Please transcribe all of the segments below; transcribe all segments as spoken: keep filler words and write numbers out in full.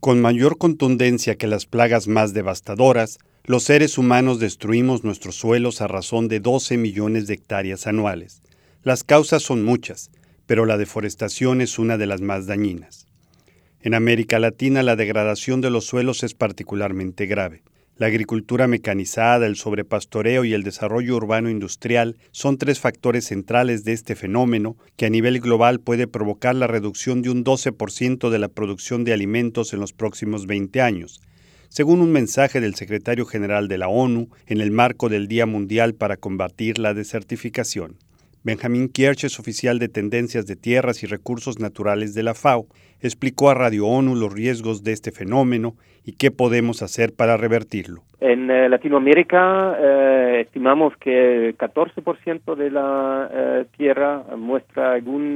Con mayor contundencia que las plagas más devastadoras, los seres humanos destruimos nuestros suelos a razón de doce millones de hectáreas anuales. Las causas son muchas, pero la deforestación es una de las más dañinas. En América Latina, la degradación de los suelos es particularmente grave. La agricultura mecanizada, el sobrepastoreo y el desarrollo urbano industrial son tres factores centrales de este fenómeno que a nivel global puede provocar la reducción de un doce por ciento de la producción de alimentos en los próximos veinte años, según un mensaje del secretario general de la ONU en el marco del Día Mundial para combatir la desertificación. Benjamin Kierches, oficial de Tendencias de Tierras y Recursos Naturales de la FAO, explicó a Radio ONU los riesgos de este fenómeno y qué podemos hacer para revertirlo. En eh, Latinoamérica eh, estimamos que el catorce por ciento de la eh, tierra muestra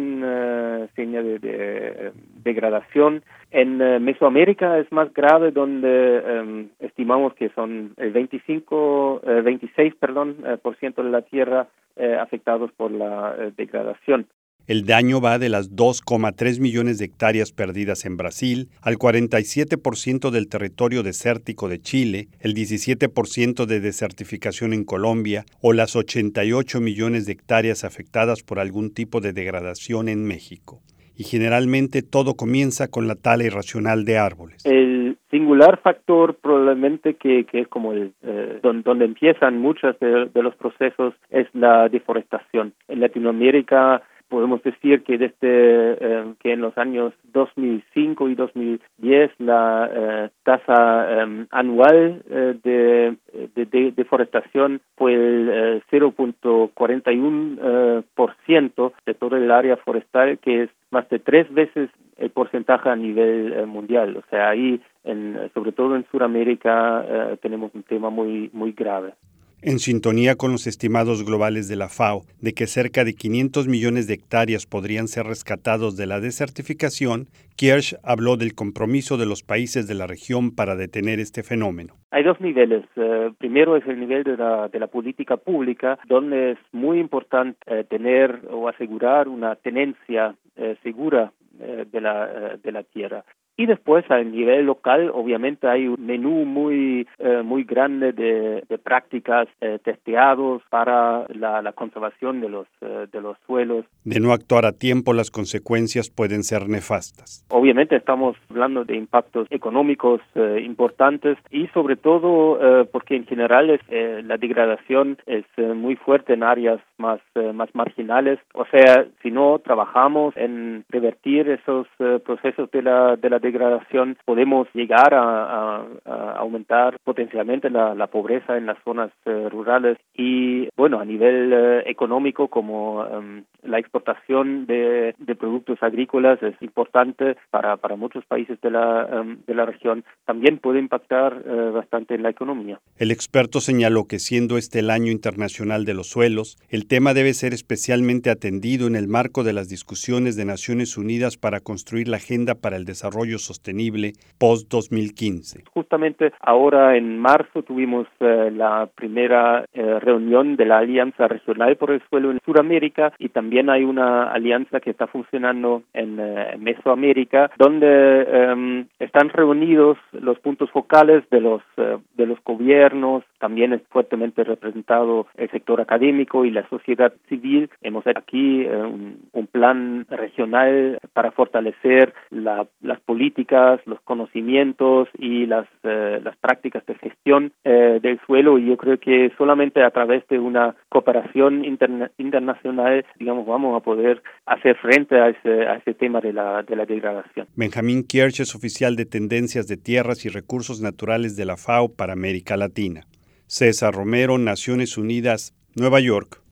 alguna eh, seña de, de degradación. En eh, Mesoamérica es más grave, donde eh, estimamos que son el veinticinco, eh, veintiséis perdón, eh, por ciento de la tierra eh, afectados por la eh, degradación. El daño va de las dos coma tres millones de hectáreas perdidas en Brasil al cuarenta y siete por ciento del territorio desértico de Chile, el diecisiete por ciento de desertificación en Colombia o las ochenta y ocho millones de hectáreas afectadas por algún tipo de degradación en México. Y generalmente todo comienza con la tala irracional de árboles. El singular factor probablemente que, que es como el eh, donde, donde empiezan muchos de, de los procesos es la deforestación. En Latinoamérica podemos decir que desde eh, que en los años dos mil cinco y dos mil diez la eh, tasa eh, anual eh, de, de, de deforestación fue el eh, cero punto cuarenta y uno por ciento de todo el área forestal, que es más de tres veces el porcentaje a nivel eh, mundial. O sea, ahí, en, sobre todo en Sudamérica, eh, tenemos un tema muy, muy grave. En sintonía con los estimados globales de la FAO de que cerca de quinientos millones de hectáreas podrían ser rescatados de la desertificación, Kierch habló del compromiso de los países de la región para detener este fenómeno. Hay dos niveles. Uh, primero es el nivel de la, de la política pública, donde es muy importante uh, tener o asegurar una tenencia uh, segura uh, de la, uh, de la tierra. Y después, a nivel local, obviamente hay un menú muy eh, muy grande de, de prácticas eh, testeados para la, la conservación de los eh, de los suelos. De no actuar a tiempo, las consecuencias pueden ser nefastas. Obviamente estamos hablando de impactos económicos eh, importantes y sobre todo eh, porque en general es, eh, la degradación es eh, muy fuerte en áreas más eh, más marginales. O sea, si no trabajamos en revertir esos eh, procesos de la de la degradación, podemos llegar a, a, a aumentar potencialmente la, la pobreza en las zonas eh, rurales y, bueno, a nivel eh, económico, como um, la exportación de, de productos agrícolas es importante para, para muchos países de la, um, de la región, también puede impactar eh, bastante en la economía. El experto señaló que siendo este el Año Internacional de los Suelos, el tema debe ser especialmente atendido en el marco de las discusiones de Naciones Unidas para construir la Agenda para el Desarrollo Sostenible post dos mil quince. Justamente ahora en marzo tuvimos eh, la primera eh, reunión de la Alianza Regional por el Suelo en Sudamérica y también hay una alianza que está funcionando en eh, Mesoamérica, donde eh, están reunidos los puntos focales de los eh, de los gobiernos. También es fuertemente representado el sector académico y la sociedad civil. Hemos hecho aquí eh, un, un plan regional para fortalecer la, las políticas, los conocimientos y las eh, las prácticas de gestión eh, del suelo, y yo creo que solamente a través de una cooperación interna- internacional, digamos, vamos a poder hacer frente a ese a ese tema de la de la degradación. Benjamin Kierch es oficial de Tendencias de Tierras y Recursos Naturales de la FAO para América Latina. César Romero, Naciones Unidas, Nueva York.